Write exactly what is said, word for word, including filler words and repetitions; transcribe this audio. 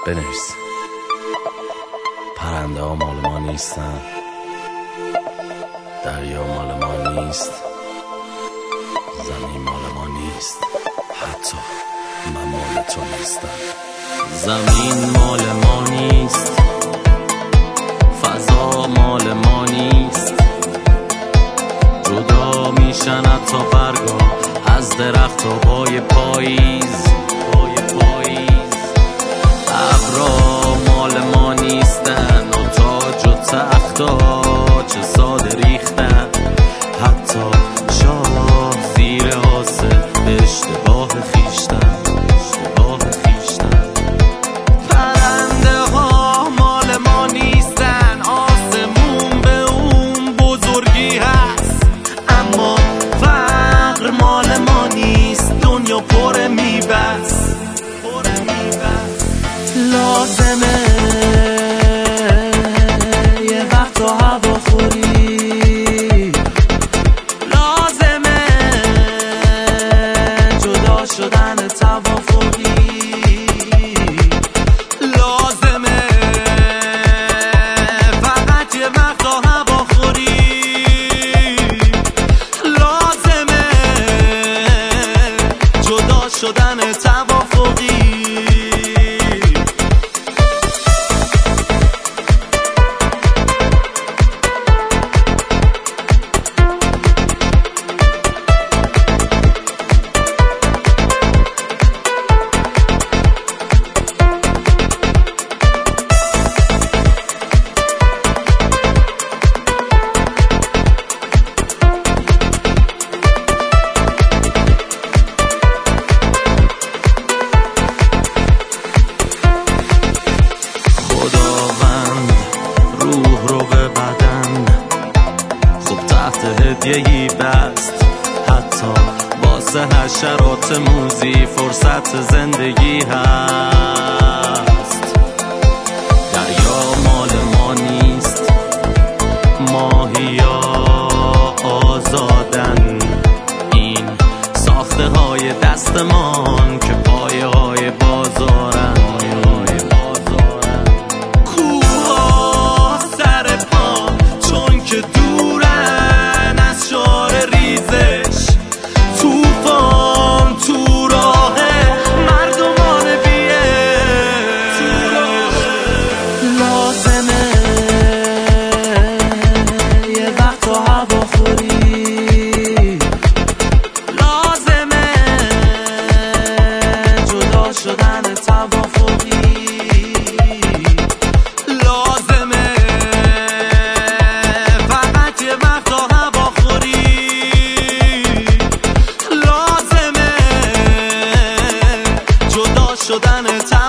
بنویس. پرنده ها مال ما نیستن، دریا مال ما نیست، زمین مال ما نیست، حتی من مال تو نیستم. زمین مال ما نیست، فضا مال ما نیست، جدا میشن حتی برگا از درخت های پاییز. ابرا مال ما نیستن و تاج و تختا چه ساده ریختن، حتی شاه زیر حاصل به اشتباه خیشتن اشتباه خیشتن. پرنده ها مال ما نیستن، آسمون به اون بزرگی هست، اما فقر مال ما نیست، دنیا پر میبست. لازمه یه وقت رو هوا خوری، لازمه جدا شدن توافقی، لازمه فقط یه وقت رو هوا خوری، لازمه جدا شدن توافقی. هدیه‌ای بست، حتی واسه حشرات موزی فرصت زندگی هست. دریا مال ما نیست، ماهیا آزادن، این ساخته های دستمان که پایه های بازارن. کوها سر پا چون که دورن از شعار ریزش، توفان تو راه مردمان بیه. لازمه یه وقت رو هوا خوری، لازمه جدا شدن توافقی، لازمه فقط یه وقت رو هوا خوری، لازمه جدا شدن توافقی.